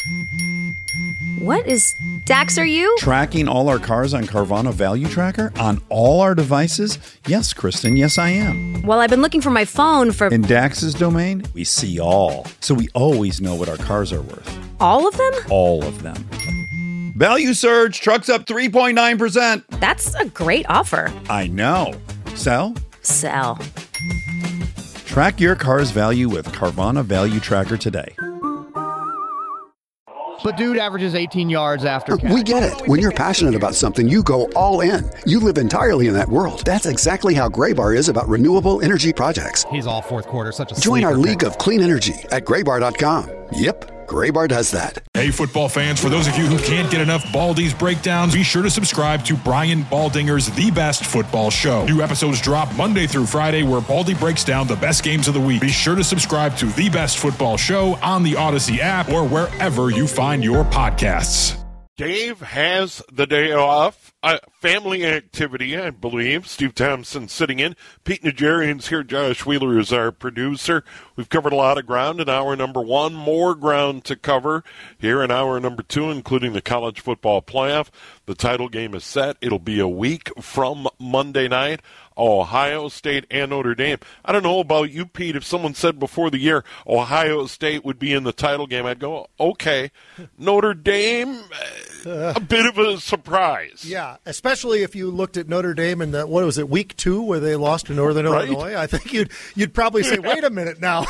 What is... Dax, are you? Tracking all our cars on Carvana Value Tracker on all our devices? Yes, Kristen, yes I am. Well, I've been looking for my phone for... In Dax's domain, we see all. So we always know what our cars are worth. All of them? All of them. Value surge, trucks up 3.9%. That's a great offer. I know. Sell? Sell. Track your car's value with Carvana Value Tracker today. But dude averages 18 yards after catch. We get it. When you're passionate about something, you go all in. You live entirely in that world. That's exactly how Graybar is about renewable energy projects. He's all fourth quarter, such a Join our sleeper league pick. of clean energy at graybar.com. Yep, Graybar does that. Hey, football fans, for those of you who can't get enough Baldy's breakdowns, be sure to subscribe to Brian Baldinger's The Best Football Show. New episodes drop Monday through Friday where Baldy breaks down the best games of the week. Be sure to subscribe to The Best Football Show on the Odyssey app or wherever you find your podcasts. Dave has the day off. Family activity, I believe. Steve Thompson sitting in. Pete Najarian's here. Josh Wheeler is our producer. We've covered a lot of ground in hour number one. More ground to cover here in hour number two, including the college football playoff. The title game is set. It'll be a week from Monday night. Ohio State and Notre Dame. I don't know about you, Pete. If someone said before the year Ohio State would be in the title game, I'd go, okay. Notre Dame, a bit of a surprise. Yeah, especially if you looked at Notre Dame in the, what was it, week 2 where they lost to Northern Illinois. I think you'd probably say, wait a minute now.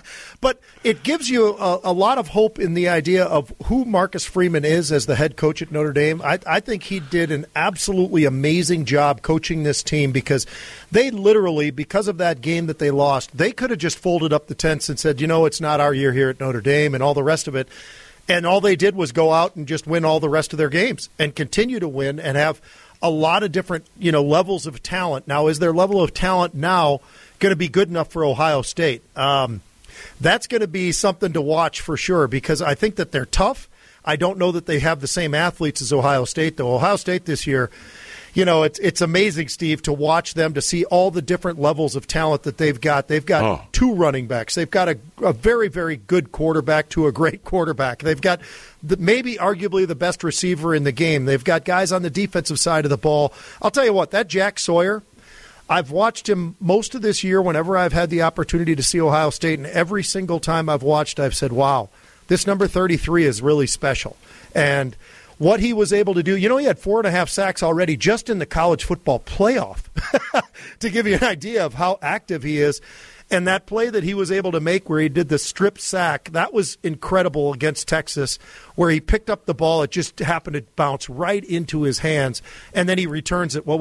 But it gives you a lot of hope in the idea of who Marcus Freeman is as the head coach at Notre Dame. I think he did an absolutely amazing job coaching this team because they literally, because of that game that they lost, they could have just folded up the tents and said, it's not our year here at Notre Dame and all the rest of it. And all they did was go out and just win all the rest of their games and continue to win and have a lot of different, levels of talent. Now, is their level of talent now going to be good enough for Ohio State? That's going to be something to watch for sure because I think that they're tough. I don't know that they have the same athletes as Ohio State, though. Ohio State this year, it's amazing, Steve, to watch them, to see all the different levels of talent that they've got. They've got two running backs. They've got a very, very good quarterback to a great quarterback. They've got maybe arguably the best receiver in the game. They've got guys on the defensive side of the ball. I'll tell you what, that Jack Sawyer, I've watched him most of this year whenever I've had the opportunity to see Ohio State, and every single time I've watched, I've said, wow, this number 33 is really special. And what he was able to do, he had 4.5 sacks already just in the college football playoff, to give you an idea of how active he is. And that play that he was able to make where he did the strip sack, that was incredible against Texas, where he picked up the ball. It just happened to bounce right into his hands. And then he returns it,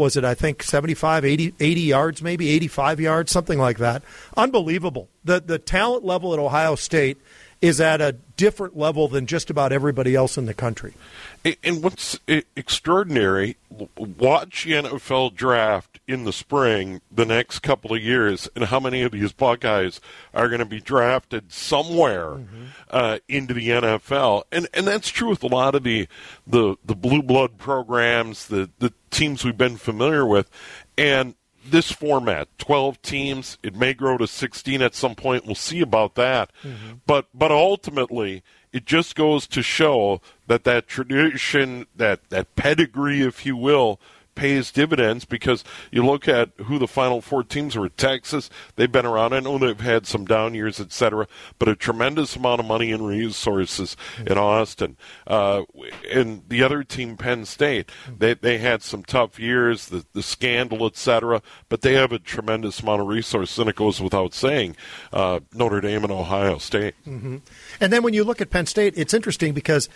75, 80 yards, maybe 85 yards, something like that. Unbelievable. The talent level at Ohio State is at a different level than just about everybody else in the country. And what's extraordinary, watch the NFL draft in the spring the next couple of years and how many of these Buckeyes are going to be drafted somewhere into the NFL. And that's true with a lot of the blue blood programs, the teams we've been familiar with. And this format, 12 teams, it may grow to 16 at some point. We'll see about that. But ultimately, it just goes to show that tradition, that pedigree, if you will, pays dividends because you look at who the Final Four teams were. Texas, they've been around. I know they've had some down years, etc., but a tremendous amount of money and resources in Austin. And the other team, Penn State, they had some tough years, the scandal, etc., but they have a tremendous amount of resources, and it goes without saying, Notre Dame and Ohio State. And then when you look at Penn State, it's interesting because,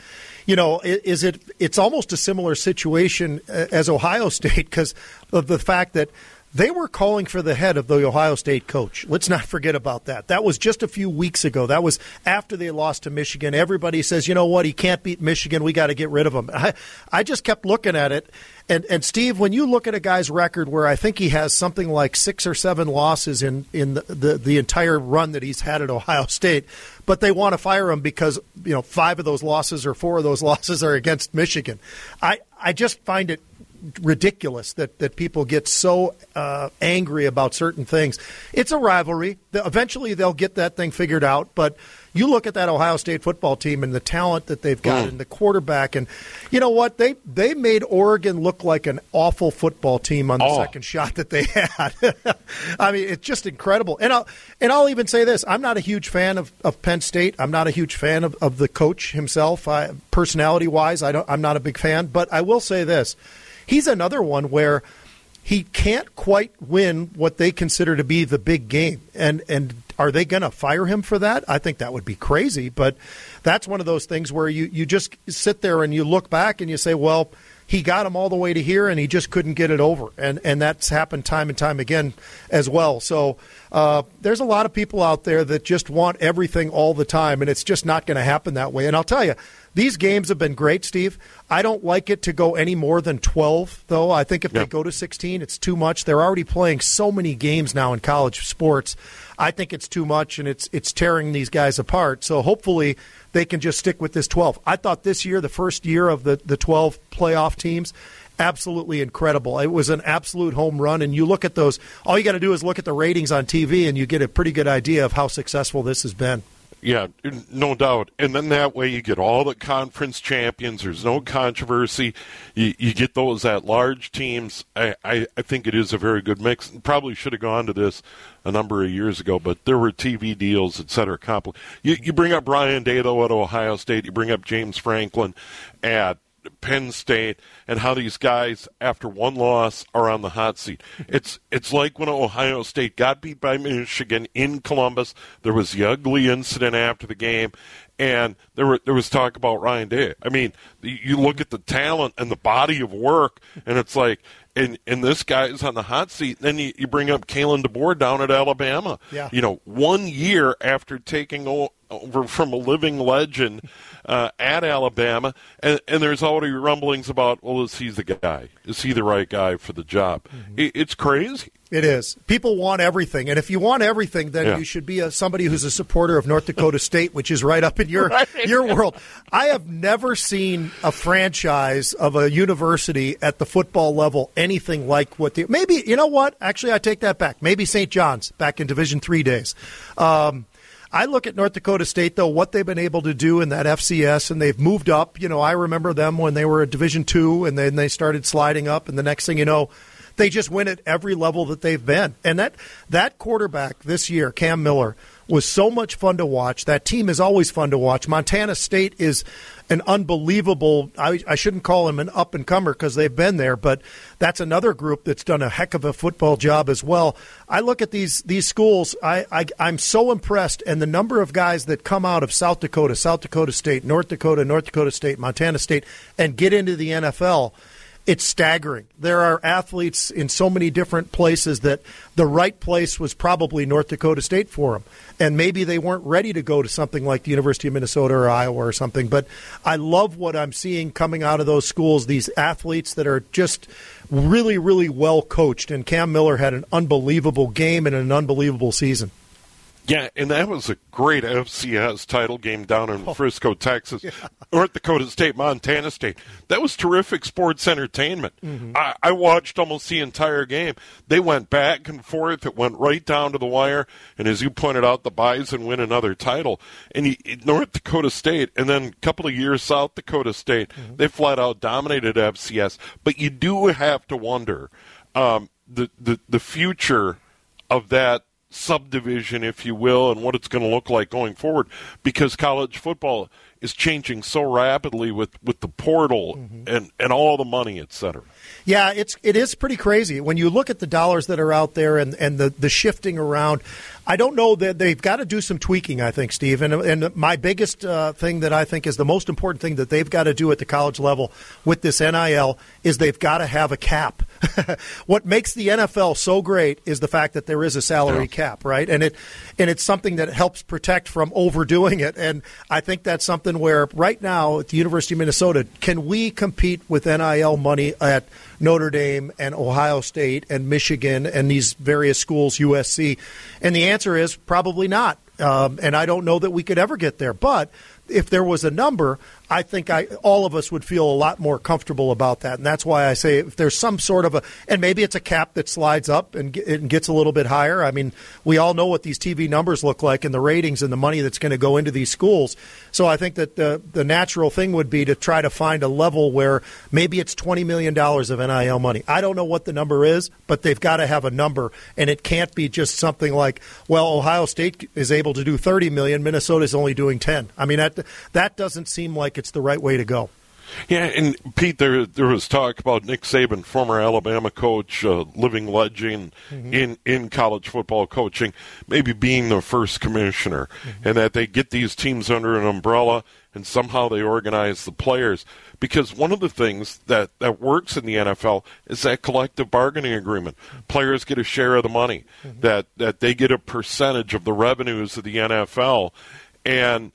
it's almost a similar situation as Ohio State because of the fact that they were calling for the head of the Ohio State coach. Let's not forget about that. That was just a few weeks ago. That was after they lost to Michigan. Everybody says, you know what, he can't beat Michigan. We got to get rid of him. I just kept looking at it. And Steve, when you look at a guy's record where I think he has something like 6 or 7 losses in the entire run that he's had at Ohio State, but they want to fire him because 5 of those losses or 4 of those losses are against Michigan. I just find it ridiculous that people get so angry about certain things. It's a rivalry. Eventually they'll get that thing figured out, but you look at that Ohio State football team and the talent that they've got and the quarterback, and you know what? They made Oregon look like an awful football team on the second shot that they had. I mean, it's just incredible. And I'll even say this: I'm not a huge fan of Penn State. I'm not a huge fan of the coach himself. Personality-wise, I'm not a big fan. But I will say this: he's another one where he can't quite win what they consider to be the big game. And are they going to fire him for that? I think that would be crazy. But that's one of those things where you just sit there and you look back and you say, well, he got him all the way to here and he just couldn't get it over. And that's happened time and time again as well. So there's a lot of people out there that just want everything all the time, and it's just not going to happen that way. And I'll tell you, these games have been great, Steve. I don't like it to go any more than 12, though. I think if they go to 16, it's too much. They're already playing so many games now in college sports. I think it's too much, and it's tearing these guys apart. So hopefully they can just stick with this 12. I thought this year, the first year of the 12 playoff teams, absolutely incredible. It was an absolute home run, and you look at those. All you got to do is look at the ratings on TV, and you get a pretty good idea of how successful this has been. Yeah, no doubt. And then that way you get all the conference champions. There's no controversy. You get those at-large teams. I think it is a very good mix. Probably should have gone to this a number of years ago, but there were TV deals, et cetera. You bring up Ryan Day, though, at Ohio State. You bring up James Franklin at Penn State, and how these guys, after one loss, are on the hot seat. It's like when Ohio State got beat by Michigan in Columbus. There was the ugly incident after the game, and there was talk about Ryan Day. I mean, you look at the talent and the body of work, and it's like, and this guy is on the hot seat. Then you bring up Kalen DeBoer down at Alabama. Yeah. 1 year after taking over from a living legend at Alabama, and there's already rumblings about, well, is he the guy? Is he the right guy for the job? Mm-hmm. It's crazy. It is. People want everything, and if you want everything, then you should be somebody who's a supporter of North Dakota State, which is right up in your world. I have never seen a franchise of a university at the football level anything like what maybe, you know what? Actually, I take that back. Maybe St. John's back in Division III days. I look at North Dakota State, though, what they've been able to do in that FCS, and they've moved up. I remember them when they were at Division II, and then they started sliding up, and the next thing you know, they just win at every level that they've been. And that quarterback this year, Cam Miller, was so much fun to watch. That team is always fun to watch. Montana State is an unbelievable, I shouldn't call them an up-and-comer because they've been there, but that's another group that's done a heck of a football job as well. I look at these schools, I'm so impressed, and the number of guys that come out of South Dakota State, North Dakota State, Montana State, and get into the NFL, it's staggering. There are athletes in so many different places that the right place was probably North Dakota State for them. And maybe they weren't ready to go to something like the University of Minnesota or Iowa or something. But I love what I'm seeing coming out of those schools, these athletes that are just really, really well coached. And Cam Miller had an unbelievable game and an unbelievable season. Yeah, and that was a great FCS title game down in Frisco, Texas. Yeah. North Dakota State, Montana State. That was terrific sports entertainment. Mm-hmm. I watched almost the entire game. They went back and forth. It went right down to the wire. And as you pointed out, the Bison win another title. And North Dakota State, and then a couple of years South Dakota State, they flat out dominated FCS. But you do have to wonder the future of that subdivision, if you will, and what it's going to look like going forward, because college football is changing so rapidly with the portal and all the money, et cetera. Yeah, it is pretty crazy. When you look at the dollars that are out there and the shifting around, I don't know that they've got to do some tweaking, I think, Steve. And my biggest thing that I think is the most important thing that they've got to do at the college level with this NIL is they've got to have a cap. What makes the NFL so great is the fact that there is a salary cap, right? And it's something that helps protect from overdoing it. And I think that's something where right now at the University of Minnesota, can we compete with NIL money at Notre Dame and Ohio State and Michigan and these various schools, USC? And the answer is probably not. And I don't know that we could ever get there. But if there was a number, I think all of us would feel a lot more comfortable about that. And that's why I say if there's some sort of and maybe it's a cap that slides up and gets a little bit higher. I mean, we all know what these TV numbers look like and the ratings and the money that's going to go into these schools. So I think that the natural thing would be to try to find a level where maybe it's $20 million of NIL money. I don't know what the number is, but they've got to have a number, and it can't be just something like, well, Ohio State is able to do $30 million, Minnesota's only doing 10. I mean, that doesn't seem like it's the right way to go. Yeah, and Pete, there was talk about Nick Saban, former Alabama coach, living legend in college football coaching, maybe being the first commissioner, and that they get these teams under an umbrella and somehow they organize the players. Because one of the things that works in the NFL is that collective bargaining agreement. Players get a share of the money, that they get a percentage of the revenues of the NFL, and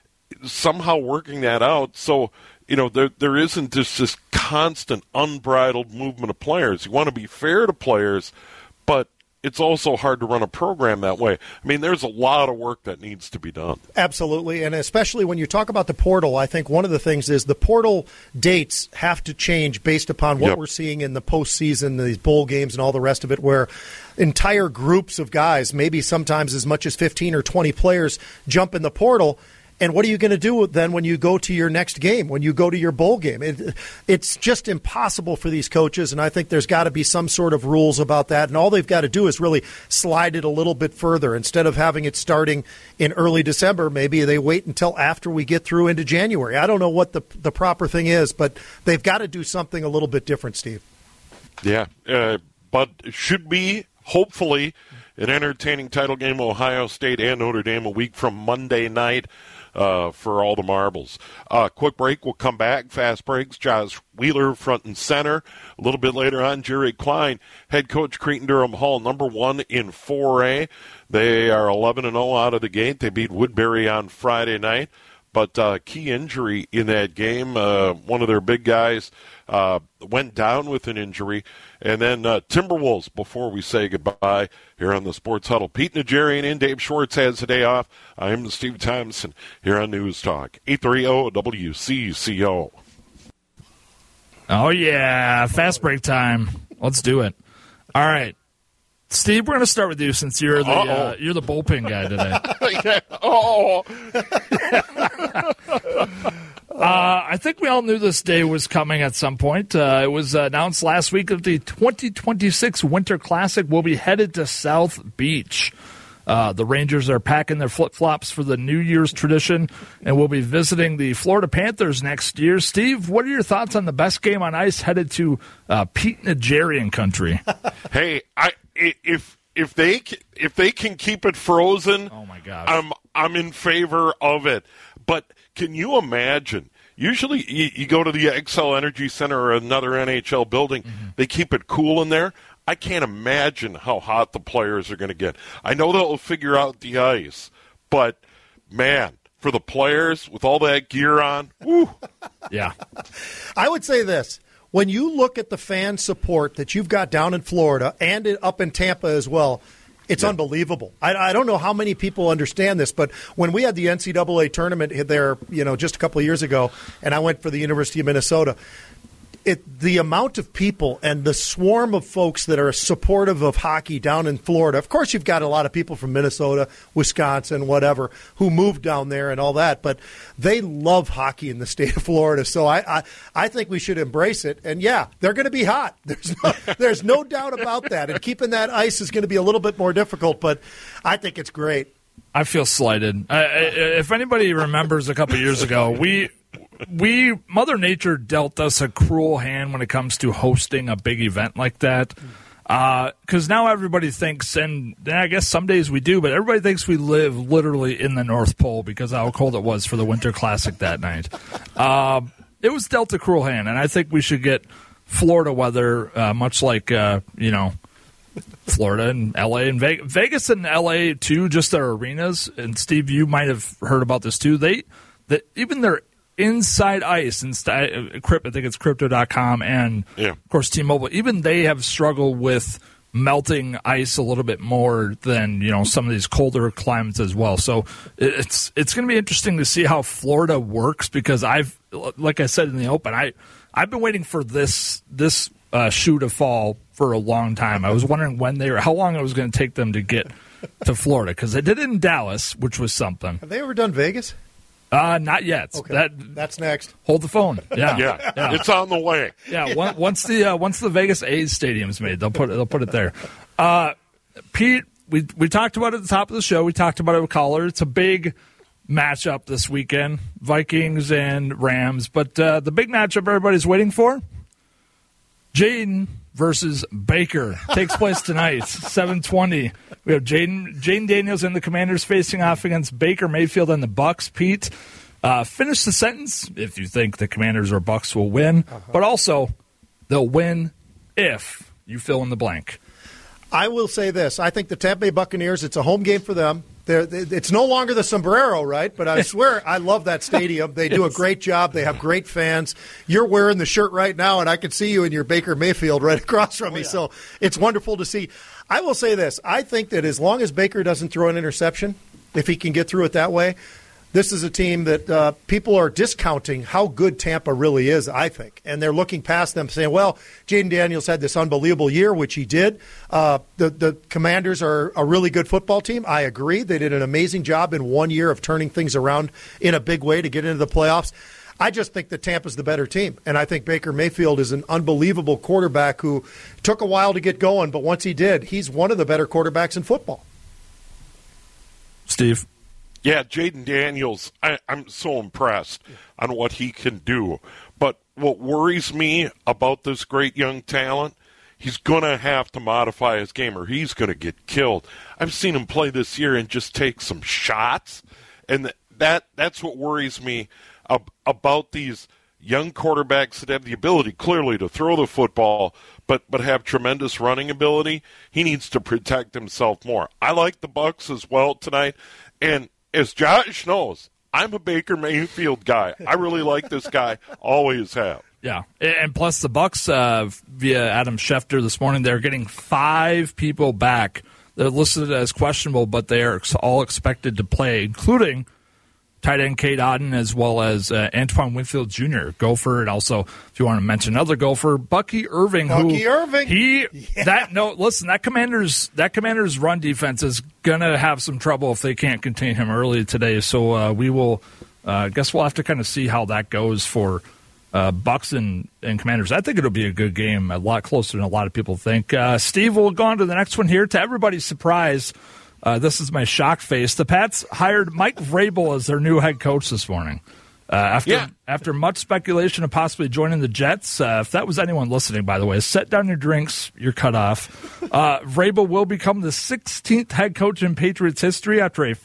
somehow working that out so there isn't just this constant unbridled movement of players. You want to be fair to players, but it's also hard to run a program that way. I mean, there's a lot of work that needs to be done. Absolutely, and especially when you talk about the portal, I think one of the things is the portal dates have to change based upon what we're seeing in the postseason, these bowl games and all the rest of it, where entire groups of guys, maybe sometimes as much as 15 or 20 players, jump in the portal. And what are you going to do then when you go to your next game, when you go to your bowl game? It's just impossible for these coaches, and I think there's got to be some sort of rules about that. And all they've got to do is really slide it a little bit further. Instead of having it starting in early December, maybe they wait until after we get through into January. I don't know what the proper thing is, but they've got to do something a little bit different, Steve. Yeah, but it should be, hopefully, an entertaining title game, Ohio State and Notre Dame, a week from Monday night. For all the marbles. Quick break. We'll come back. Fast breaks. Josh Wheeler front and center. A little bit later on, Jerry Klein, head coach, Cretin-Durham Hall, number 1 in 4A. They are 11-0 out of the gate. They beat Woodbury on Friday night. But key injury in that game, one of their big guys went down with an injury. And then Timberwolves, before we say goodbye here on the Sports Huddle. Pete Najarian in. Dave Schwartz has the day off. I am Steve Thompson here on News Talk 830 WCCO. Oh, yeah. Fast break time. Let's do it. All right. Steve, we're going to start with you since you're the bullpen guy today. I think we all knew this day was coming at some point. It was announced last week that the 2026 Winter Classic will be headed to South Beach. The Rangers are packing their flip-flops for the New Year's tradition and will be visiting the Florida Panthers next year. Steve, what are your thoughts on the best game on ice headed to Pete Najarian country? Hey, if they can keep it frozen, oh my gosh, I'm in favor of it. But can you imagine? Usually you go to the Xcel Energy Center or another NHL building, they keep it cool in there. I can't imagine how hot the players are going to get. I know they'll figure out the ice, but, man, for the players with all that gear on, woo. Yeah. I would say this. When you look at the fan support that you've got down in Florida and up in Tampa as well, it's unbelievable. I don't know how many people understand this, but when we had the NCAA tournament there, just a couple of years ago, and I went for the University of Minnesota, the amount of people and the swarm of folks that are supportive of hockey down in Florida. Of course, you've got a lot of people from Minnesota, Wisconsin, whatever, who moved down there and all that, but they love hockey in the state of Florida. So I think we should embrace it. And, yeah, they're going to be hot. There's no doubt about that. And keeping that ice is going to be a little bit more difficult, but I think it's great. I feel slighted. If anybody remembers a couple years ago, Mother Nature dealt us a cruel hand when it comes to hosting a big event like that. Because now everybody thinks, and I guess some days we do, but everybody thinks we live literally in the North Pole because of how cold it was for the Winter Classic that night. It was dealt a cruel hand, and I think we should get Florida weather, much like, Florida and L.A. and Vegas and L.A. too, just their arenas. And Steve, you might have heard about this too. Even their inside ice, I think it's Crypto.com and, of course, T-Mobile, even they have struggled with melting ice a little bit more than, some of these colder climates as well. So it's going to be interesting to see how Florida works because like I said in the open, I've been waiting for this shoe to fall for a long time. I was wondering how long it was going to take them to get to Florida, because they did it in Dallas, which was something. Have they ever done Vegas? Not yet. Okay. That's next. Hold the phone. Yeah. Yeah. It's on the way. Yeah. Once the Vegas A's stadium's made, they'll put it there. Pete, we talked about it at the top of the show. We talked about it with Caller. It's a big matchup this weekend, Vikings and Rams. But the big matchup everybody's waiting for, Jaden versus Baker, takes place tonight, 7:20. We have Jaden Daniels and the Commanders facing off against Baker Mayfield and the Bucs. Pete, finish the sentence if you think the Commanders or Bucs will win, but also they'll win if you fill in the blank. I will say this. I think the Tampa Bay Buccaneers, it's a home game for them. It's no longer the sombrero, right? But I swear, I love that stadium. They do a great job. They have great fans. You're wearing the shirt right now, and I can see you in your Baker Mayfield right across from me. Yeah. So it's wonderful to see. I will say this. I think that as long as Baker doesn't throw an interception, if he can get through it that way, this is a team that people are discounting how good Tampa really is, I think. And they're looking past them saying, well, Jaden Daniels had this unbelievable year, which he did. The Commanders are a really good football team. I agree. They did an amazing job in 1 year of turning things around in a big way to get into the playoffs. I just think that Tampa's the better team. And I think Baker Mayfield is an unbelievable quarterback who took a while to get going, but once he did, he's one of the better quarterbacks in football. Steve? Yeah, Jaden Daniels, I'm so impressed on what he can do. But what worries me about this great young talent, he's going to have to modify his game or he's going to get killed. I've seen him play this year and just take some shots, and that's what worries me about these young quarterbacks that have the ability, clearly, to throw the football, but have tremendous running ability. He needs to protect himself more. I like the Bucs as well tonight, and as Josh knows, I'm a Baker Mayfield guy. I really like this guy, always have. Yeah, and plus the Bucs, via Adam Schefter this morning, they're getting 5 people back. They're listed as questionable, but they are all expected to play, including tight end Cade Otton, as well as Antoine Winfield Jr., Gopher, and also, if you want to mention another Gopher, Bucky Irving. That Commander's run defense is going to have some trouble if they can't contain him early today. So we will, guess we'll have to kind of see how that goes for Bucs and Commanders. I think it'll be a good game, a lot closer than a lot of people think. Steve, we'll go on to the next one here. To everybody's surprise, this is my shock face. The Pats hired Mike Vrabel as their new head coach this morning. After much speculation of possibly joining the Jets, if that was anyone listening, by the way, set down your drinks, you're cut off. Vrabel will become the 16th head coach in Patriots history after a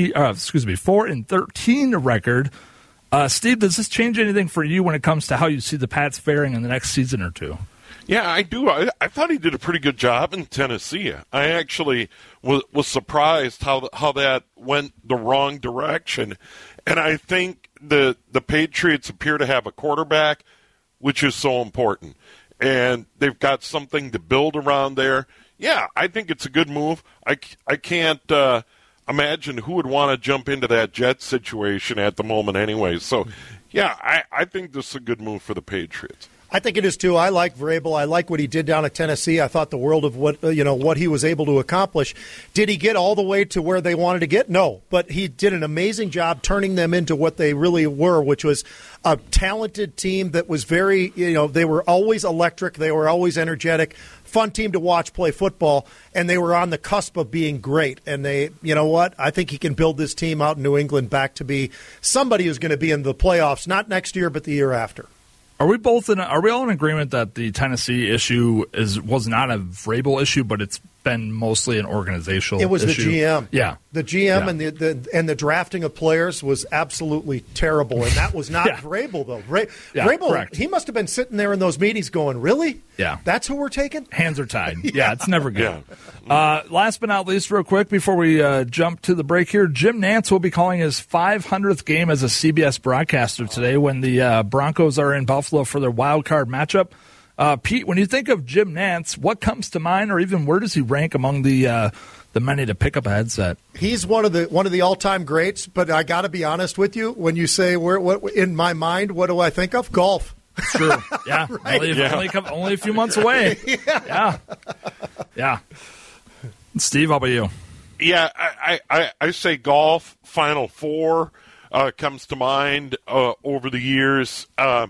4-13 record. Steve, does this change anything for you when it comes to how you see the Pats faring in the next season or two? Yeah, I do. I thought he did a pretty good job in Tennessee. I actually was surprised how that went the wrong direction. And I think the Patriots appear to have a quarterback, which is so important. And they've got something to build around there. Yeah, I think it's a good move. I can't imagine who would want to jump into that Jets situation at the moment anyway. So, yeah, I think this is a good move for the Patriots. I think it is too. I like Vrabel. I like what he did down at Tennessee. I thought the world of what he was able to accomplish. Did he get all the way to where they wanted to get? No, but he did an amazing job turning them into what they really were, which was a talented team that was very, they were always electric. They were always energetic. Fun team to watch play football, and they were on the cusp of being great. And they, I think he can build this team out in New England back to be somebody who's going to be in the playoffs, not next year, but the year after. Are we all in agreement that the Tennessee issue was not a Vrabel issue, but it's been mostly an organizational issue? It was the GM. Yeah. The GM and the drafting of players was absolutely terrible, and that was not Vrabel, though. Vrabel, correct. He must have been sitting there in those meetings going, really? Yeah. That's who we're taking? Hands are tied. Yeah, it's never good. Last but not least, real quick, before we jump to the break here, Jim Nantz will be calling his 500th game as a CBS broadcaster today when the Broncos are in Buffalo for their wild card matchup. Pete, when you think of Jim Nantz, what comes to mind, or even where does he rank among the the money to pick up a headset. He's one of the all-time greats, but I got to be honest with you. When you say what in my mind, what do I think of? Golf. True. Yeah. Right. Only a few months away. Yeah. Steve, how about you? Yeah, I say golf. Final Four comes to mind over the years.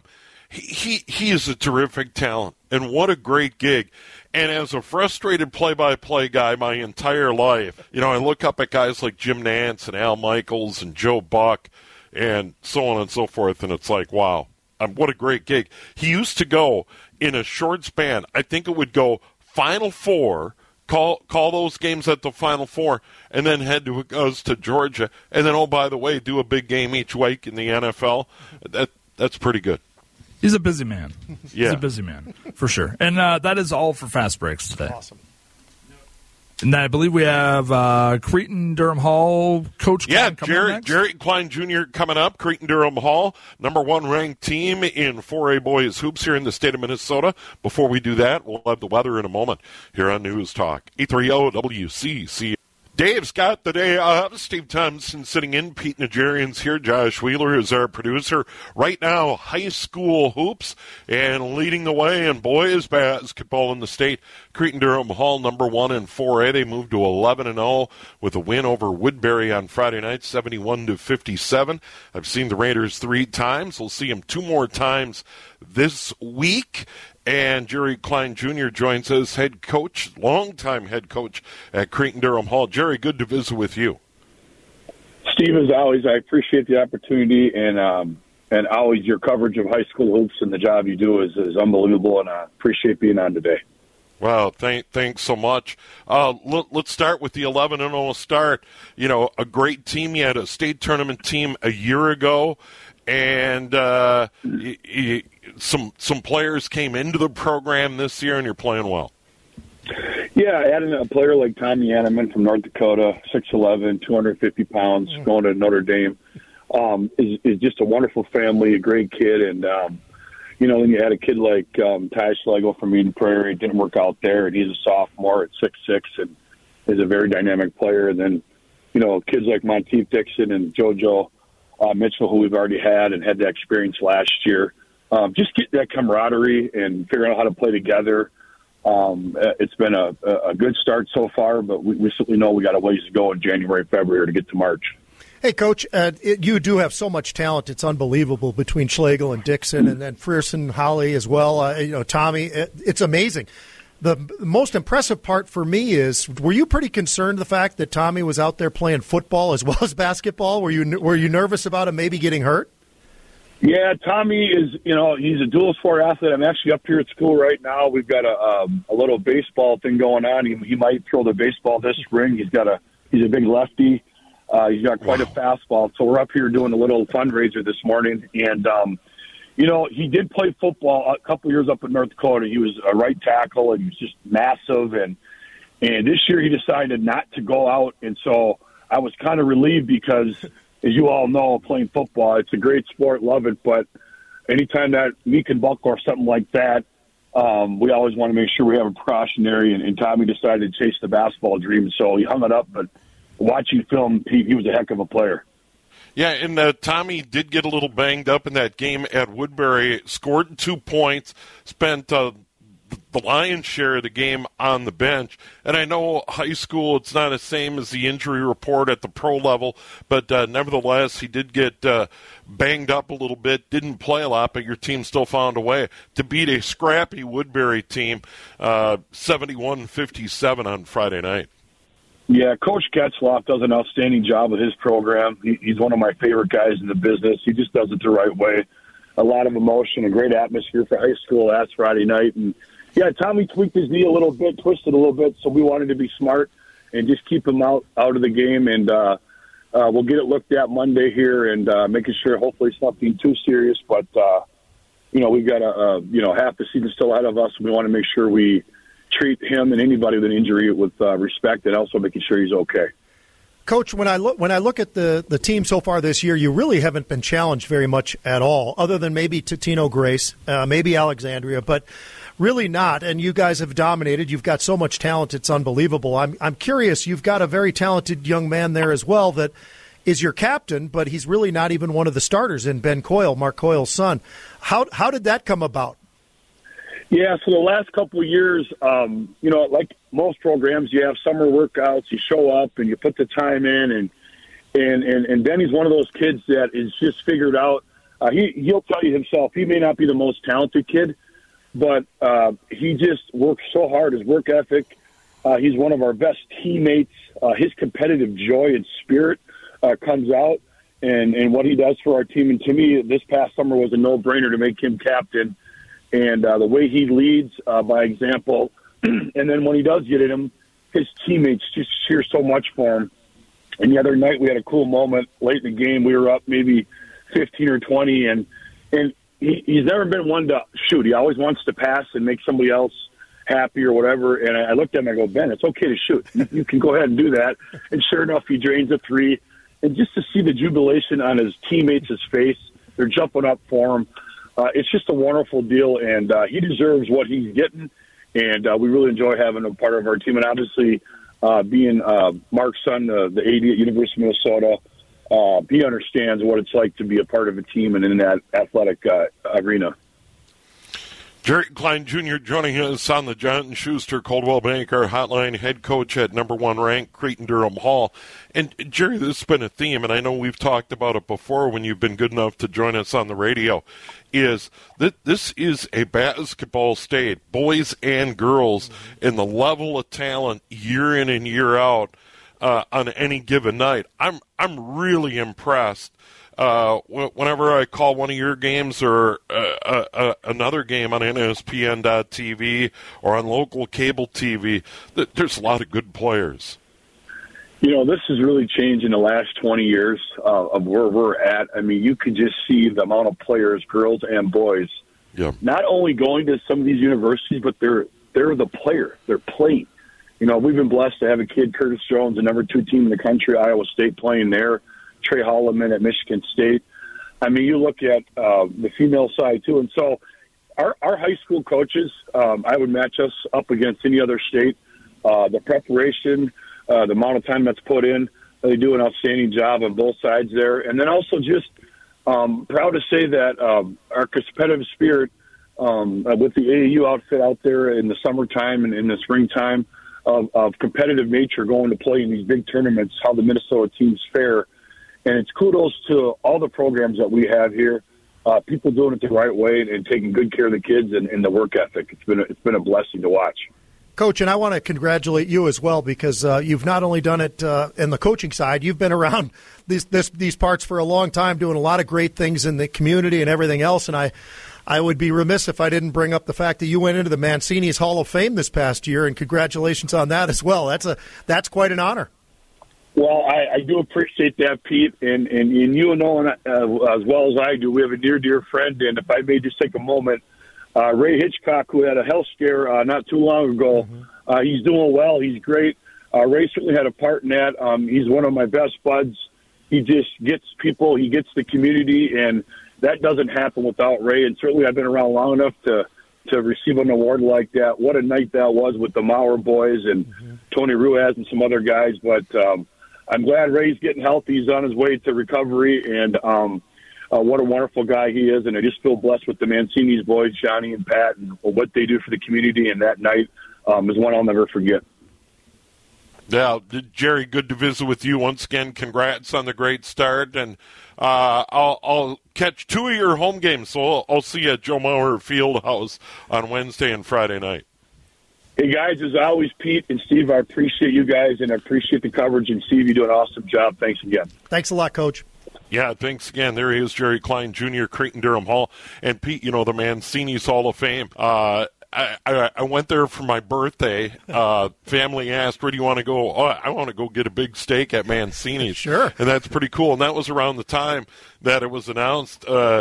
He is a terrific talent, and what a great gig. And as a frustrated play-by-play guy my entire life, I look up at guys like Jim Nantz and Al Michaels and Joe Buck and so on and so forth, and it's like, wow, what a great gig. He used to go in a short span. I think it would go Final Four, call those games at the Final Four, and then head to Georgia, and then, oh, by the way, do a big game each week in the NFL. That's pretty good. He's a busy man. Yeah. He's a busy man, for sure. And that is all for Fast Breaks today. Awesome. And I believe we have Creighton Durham Hall coach. Jerry Klein Jr. coming up. Creighton Durham Hall, number 1 ranked team in 4A boys hoops here in the state of Minnesota. Before we do that, we'll have the weather in a moment here on News Talk 830 WCC. Dave's got the day off. Steve Thompson sitting in. Pete Nigerian's here. Josh Wheeler is our producer. Right now, high school hoops and leading the way in boys basketball in the state. Creighton Durham Hall, number 1 in 4A. They moved to 11-0 with a win over Woodbury on Friday night, 71-57. I've seen the Raiders 3 times. We'll see them 2 more times this week. And Jerry Klein Jr. joins us, head coach, longtime head coach at Creighton Durham Hall. Jerry, good to visit with you. Steve, as always, I appreciate the opportunity, and always your coverage of high school hoops and the job you do is unbelievable, and I appreciate being on today. Well, thanks so much. Let's start with the 11-0 start. A great team. You had a state tournament team a year ago, and some players came into the program this year, and you're playing well. Yeah, adding a player like Tommy Anneman from North Dakota, 6'11", 250 pounds, going to Notre Dame, is just a wonderful family, a great kid. And, then you had a kid like Ty Schlegel from Eden Prairie. It didn't work out there, and he's a sophomore at 6'6", and is a very dynamic player. And then, kids like Monteith Dixon and JoJo Mitchell, who we've already had and had that experience last year. Just get that camaraderie and figuring out how to play together. It's been a good start so far, but we certainly know we got a ways to go in January, February to get to March. Hey, Coach, you do have so much talent. It's unbelievable between Schlegel and Dixon and then Frierson, Holly as well. Tommy, it's amazing. The most impressive part for me is, were you pretty concerned the fact that Tommy was out there playing football as well as basketball? Were you nervous about him maybe getting hurt? Yeah, Tommy is, he's a dual sport athlete. I'm actually up here at school right now. We've got a little baseball thing going on. He might throw the baseball this spring. He's a big lefty. He's got quite a fastball. So we're up here doing a little fundraiser this morning. And, he did play football a couple years up in North Dakota. He was a right tackle, and he was just massive. And this year he decided not to go out. And so I was kind of relieved because, as you all know, playing football, it's a great sport, love it. But anytime that we can buckle or something like that, we always want to make sure we have a precautionary. And Tommy decided to chase the basketball dream. So he hung it up. But watching film, he was a heck of a player. Yeah, and Tommy did get a little banged up in that game at Woodbury, scored 2 points, spent the lion's share of the game on the bench. And I know high school, it's not the same as the injury report at the pro level, but nevertheless, he did get banged up a little bit, didn't play a lot, but your team still found a way to beat a scrappy Woodbury team 71-57 on Friday night. Yeah, Coach Getzloff does an outstanding job with his program. He's one of my favorite guys in the business. He just does it the right way. A lot of emotion, a great atmosphere for high school last Friday night. And, yeah, Tommy tweaked his knee a little bit, twisted a little bit, so we wanted to be smart and just keep him out of the game. And we'll get it looked at Monday here and making sure hopefully it's nothing too serious. But, we've got half the season still ahead of us. We want to make sure we treat him and anybody with an injury with respect and also making sure he's okay. Coach, when I look at the team so far this year, you really haven't been challenged very much at all, other than maybe Totino Grace, maybe Alexandria, but really not. And you guys have dominated. You've got so much talent; it's unbelievable. I'm curious. You've got a very talented young man there as well that is your captain, but he's really not even one of the starters in Ben Coyle, Mark Coyle's son. How did that come about? Yeah, so the last couple of years, like most programs, you have summer workouts, you show up and you put the time in, and Benny's one of those kids that is just figured out. He'll tell you himself, he may not be the most talented kid, but he just works so hard. His work ethic, he's one of our best teammates. His competitive joy and spirit comes out, and what he does for our team. And to me, this past summer was a no-brainer to make him captain. And the way he leads by example, and then when he does get in him, his teammates just cheer so much for him. And the other night we had a cool moment late in the game. We were up maybe 15 or 20, and he's never been one to shoot. He always wants to pass and make somebody else happy or whatever. And I looked at him and I go, Ben, it's okay to shoot. You can go ahead and do that. And sure enough, he drains a three. And just to see the jubilation on his teammates' face, they're jumping up for him. It's just a wonderful deal, and he deserves what he's getting, and we really enjoy having him part of our team. And obviously, being Mark's son, the AD at University of Minnesota, he understands what it's like to be a part of a team and in that athletic arena. Jerry Klein Jr. joining us on the John Schuster Coldwell Banker Hotline, head coach at number 1 ranked Creighton-Durham Hall. And, Jerry, this has been a theme, and I know we've talked about it before when you've been good enough to join us on the radio, is that this is a basketball state, boys and girls, and the level of talent year in and year out on any given night. I'm really impressed. Whenever I call one of your games or another game on NSPN.TV or on local cable TV, there's a lot of good players. This has really changed in the last 20 years of where we're at. I mean, you can just see the amount of players, girls and boys, not only going to some of these universities, but they're the player. They're playing. We've been blessed to have a kid, Curtis Jones, the number 2 team in the country, Iowa State, playing there. Trey Holloman at Michigan State. I mean, you look at the female side, too. And so our high school coaches, I would match us up against any other state. The preparation, the amount of time that's put in, they do an outstanding job on both sides there. And then also just proud to say that our competitive spirit with the AAU outfit out there in the summertime and in the springtime of competitive nature going to play in these big tournaments, how the Minnesota teams fare. And it's kudos to all the programs that we have here, people doing it the right way and taking good care of the kids and the work ethic. It's been a blessing to watch. Coach, and I want to congratulate you as well because you've not only done it in the coaching side, you've been around these parts for a long time doing a lot of great things in the community and everything else. And I would be remiss if I didn't bring up the fact that you went into the Mancini's Hall of Fame this past year, and congratulations on that as well. That's quite an honor. Well, I do appreciate that, Pete, and you know as well as I do, we have a dear friend, and if I may just take a moment, Ray Hitchcock, who had a health scare not too long ago, he's doing well, he's great. Ray certainly had a part in that. He's one of my best buds. He just gets people, he gets the community, and that doesn't happen without Ray, and certainly I've been around long enough to receive an award like that. What a night that was with the Maurer boys and Tony Ruiz and some other guys, but I'm glad Ray's getting healthy. He's on his way to recovery, and what a wonderful guy he is. And I just feel blessed with the Mancini's boys, Johnny and Pat, and what they do for the community. And that night is one I'll never forget. Yeah, Jerry, good to visit with you once again. Congrats on the great start, and I'll catch 2 of your home games. So I'll see you at Joe Maurer Fieldhouse on Wednesday and Friday night. Hey, guys, as always, Pete and Steve, I appreciate you guys, and I appreciate the coverage. And, Steve, you do an awesome job. Thanks again. Thanks a lot, Coach. Yeah, thanks again. There he is, Jerry Klein Jr., Creighton-Durham Hall. And, Pete, the Mancini's Hall of Fame. I went there for my birthday. Family asked, where do you want to go? Oh, I want to go get a big steak at Mancini's. Sure. And that's pretty cool. And that was around the time that it was announced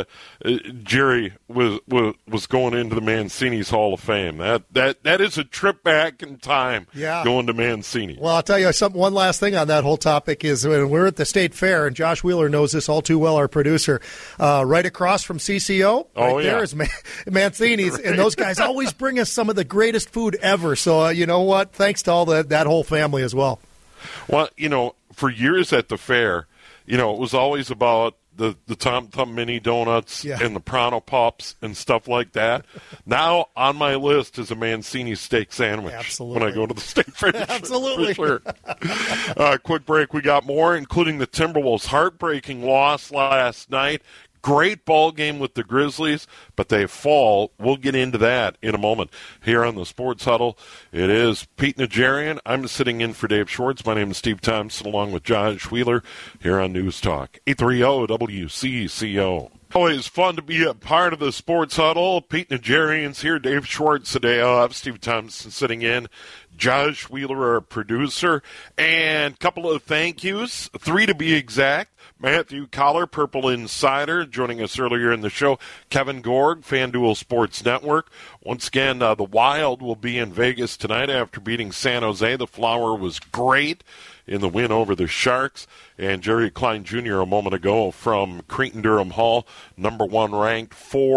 Jerry was going into the Mancini's Hall of Fame. That is a trip back in time, going to Mancini. Well, I'll tell you one last thing on that whole topic is when we're at the State Fair, and Josh Wheeler knows this all too well, our producer, right across from CCO, there is Mancini's, and those guys always bring us some of the greatest food ever. So, you know what? Thanks to all that whole family as well. Well, for years at the fair, it was always about the Tom Thumb mini donuts and the Pronto Pops and stuff like that. Now on my list is a Mancini steak sandwich. Absolutely. When I go to the State Fair. Absolutely. For sure. Quick break. We got more, including the Timberwolves' heartbreaking loss last night. Great ball game with the Grizzlies, but they fall. We'll get into that in a moment. Here on the Sports Huddle, it is Pete Najarian. I'm sitting in for Dave Schwartz. My name is Steve Thompson, along with Josh Wheeler, here on News Talk 830 WCCO. Always fun to be a part of the Sports Huddle. Pete Najarian's here. Dave Schwartz today off. Steve Thompson sitting in. Josh Wheeler, our producer. And a couple of thank yous, 3 to be exact. Matthew Collar, Purple Insider, joining us earlier in the show. Kevin Gorg, FanDuel Sports Network. Once again, the Wild will be in Vegas tonight after beating San Jose. The Flower was great in the win over the Sharks. And Jerry Klein Jr. a moment ago from Creighton-Durham Hall, number 1 ranked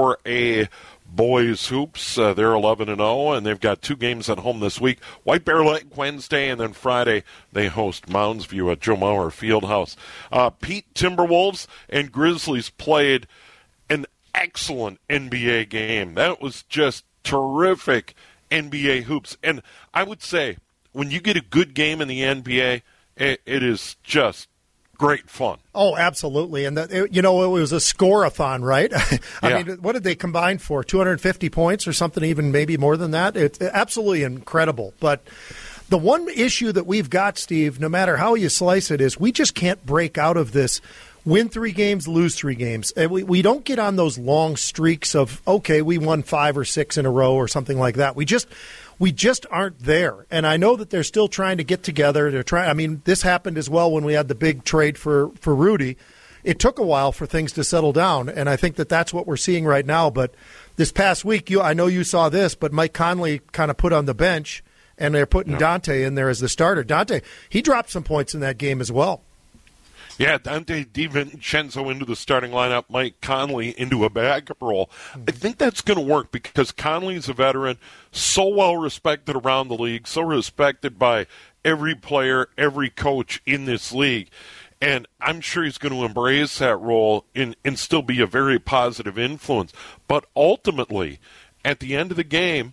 4A boys hoops. They're 11-0, and they've got 2 games at home this week. White Bear Lake Wednesday, and then Friday they host Mounds View at Joe Mauer Fieldhouse. Pete, Timberwolves and Grizzlies played an excellent NBA game. That was just terrific NBA hoops. And I would say when you get a good game in the NBA, it is just great fun. Oh, absolutely. And, it was a score-a-thon, right? I mean, what did they combine for? 250 points or something, even maybe more than that? It's absolutely incredible. But the one issue that we've got, Steve, no matter how you slice it, is we just can't break out of this win 3 games, lose 3 games. And we don't get on those long streaks of, okay, we won 5 or 6 in a row or something like that. We just aren't there. And I know that they're still trying to get together. This happened as well when we had the big trade for Rudy. It took a while for things to settle down, and I think that that's what we're seeing right now. But this past week, I know you saw this, but Mike Conley kind of put on the bench, and they're putting Dante in there as the starter. Dante, he dropped some points in that game as well. Yeah, Dante DiVincenzo into the starting lineup, Mike Conley into a backup role. I think that's going to work because Conley's a veteran, so well respected around the league, so respected by every player, every coach in this league. And I'm sure he's going to embrace that role and still be a very positive influence. But ultimately, at the end of the game,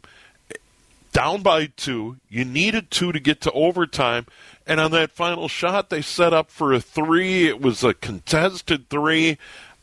down by 2, you needed 2 to get to overtime. And on that final shot, they set up for a 3. It was a contested 3.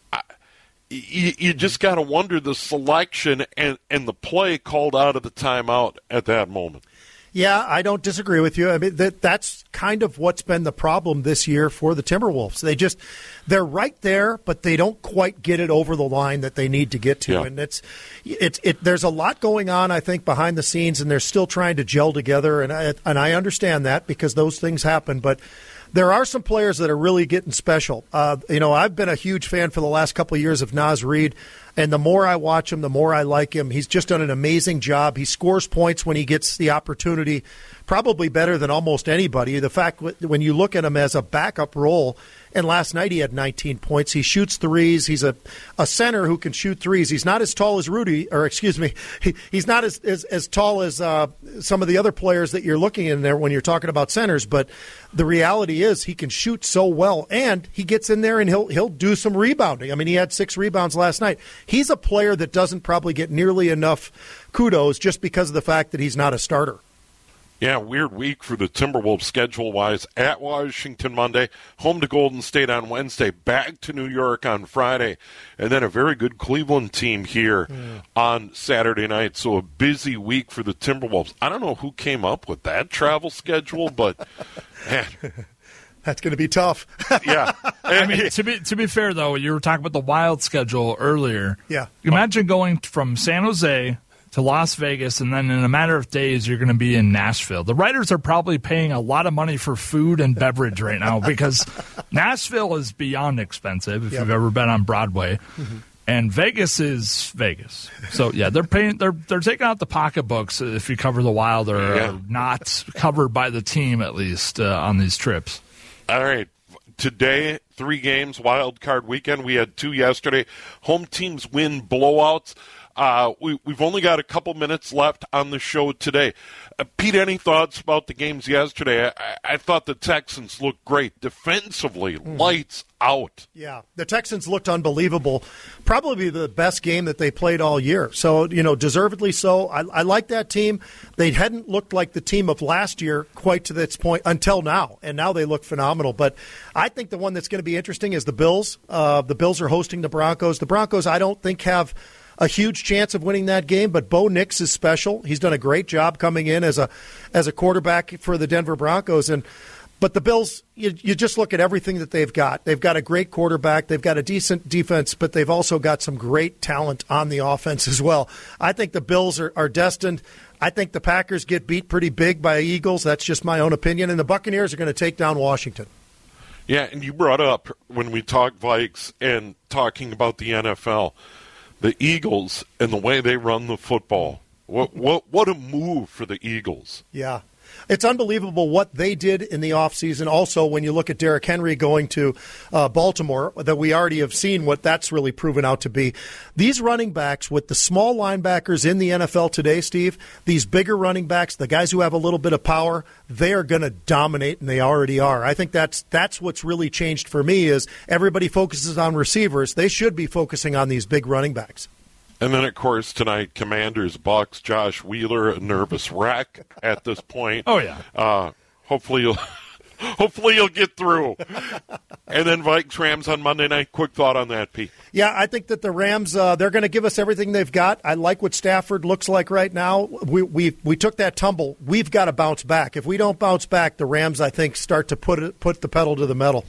You just got to wonder the selection and the play called out of the timeout at that moment. Yeah, I don't disagree with you. I mean, that's kind of what's been the problem this year for the Timberwolves. They're right there, but they don't quite get it over the line that they need to get to. Yeah. And there's a lot going on, I think, behind the scenes, and they're still trying to gel together. And I understand that because those things happen, but there are some players that are really getting special. I've been a huge fan for the last couple of years of Naz Reid, and the more I watch him, the more I like him. He's just done an amazing job. He scores points when he gets the opportunity, probably better than almost anybody. The fact when you look at him as a backup role, and last night he had 19 points. He shoots threes. He's a center who can shoot threes. He's not as tall as Rudy, or excuse me, he's not as tall as some of the other players that you're looking in there when you're talking about centers. But the reality is he can shoot so well, and he gets in there and he'll do some rebounding. I mean, he had 6 rebounds last night. He's a player that doesn't probably get nearly enough kudos just because of the fact that he's not a starter. Yeah, weird week for the Timberwolves schedule-wise. At Washington Monday, home to Golden State on Wednesday, back to New York on Friday, and then a very good Cleveland team here on Saturday night. So a busy week for the Timberwolves. I don't know who came up with that travel schedule, but man. That's going to be tough. Yeah. I mean, to be fair, though, you were talking about the Wild schedule earlier. Yeah. Imagine going from San Jose to Las Vegas, and then in a matter of days, you're going to be in Nashville. The writers are probably paying a lot of money for food and beverage right now because Nashville is beyond expensive if you've ever been on Broadway. Mm-hmm. And Vegas is Vegas. So, yeah, they're taking out the pocketbooks if you cover the Wild or not covered by the team, at least, on these trips. All right. Today, 3 games, wild card weekend. We had 2 yesterday. Home teams win blowouts. We've only got a couple minutes left on the show today. Pete, any thoughts about the games yesterday? I thought the Texans looked great defensively, lights out. Yeah, the Texans looked unbelievable. Probably the best game that they played all year. So, deservedly so. I like that team. They hadn't looked like the team of last year quite to this point until now, and now they look phenomenal. But I think the one that's going to be interesting is the Bills. The Bills are hosting the Broncos. The Broncos, I don't think, have a huge chance of winning that game, but Bo Nix is special. He's done a great job coming in as a quarterback for the Denver Broncos. But the Bills, you just look at everything that they've got. They've got a great quarterback. They've got a decent defense, but they've also got some great talent on the offense as well. I think the Bills are destined. I think the Packers get beat pretty big by Eagles. That's just my own opinion. And the Buccaneers are going to take down Washington. Yeah, and you brought up when we talked Vikes and talking about the NFL, the Eagles and the way they run the football. What a move for the Eagles. Yeah. It's unbelievable what they did in the offseason. Also, when you look at Derrick Henry going to Baltimore, that we already have seen what that's really proven out to be. These running backs with the small linebackers in the NFL today, Steve, these bigger running backs, the guys who have a little bit of power, they are going to dominate, and they already are. I think that's what's really changed for me is everybody focuses on receivers. They should be focusing on these big running backs. And then, of course, tonight, Commanders, Bucks, Josh Wheeler, a nervous wreck at this point. Oh, yeah. Hopefully you'll get through. And then Vikes, Rams on Monday night. Quick thought on that, Pete. Yeah, I think that the Rams, they're going to give us everything they've got. I like what Stafford looks like right now. We took that tumble. We've got to bounce back. If we don't bounce back, the Rams, I think, start to put the pedal to the metal.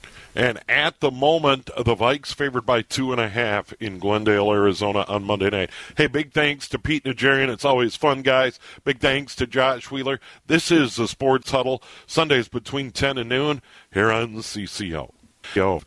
And at the moment, the Vikes favored by 2.5 in Glendale, Arizona on Monday night. Hey, big thanks to Pete Najarian. It's always fun, guys. Big thanks to Josh Wheeler. This is the Sports Huddle, Sundays between 10 and noon here on the CCO. Yo.